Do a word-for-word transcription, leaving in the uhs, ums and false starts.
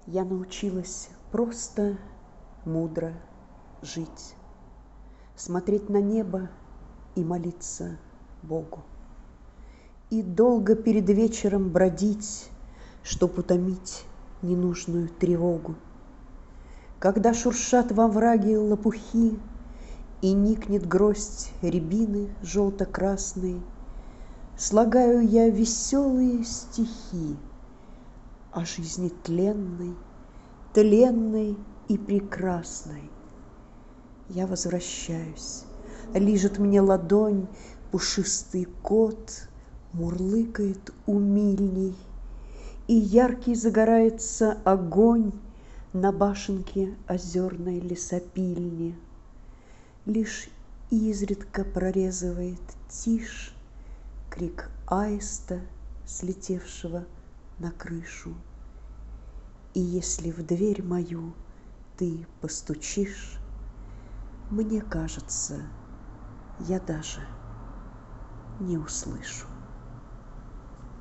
Я научилась просто, мудро жить, смотреть на небо и молиться Богу. И долго перед вечером бродить, чтоб утомить ненужную тревогу. Когда шуршат во враге лопухи и никнет гроздь рябины желто-красной, слагаю я веселые стихи о жизни тленной, тленной и прекрасной. Я возвращаюсь, лижет мне ладонь пушистый кот, мурлыкает умильней, и яркий загорается огонь на башенке озерной лесопильни. Лишь изредка прорезывает тишь крик аиста, слетевшего на крышу. И если в дверь мою ты постучишь, мне кажется, я даже не услышу.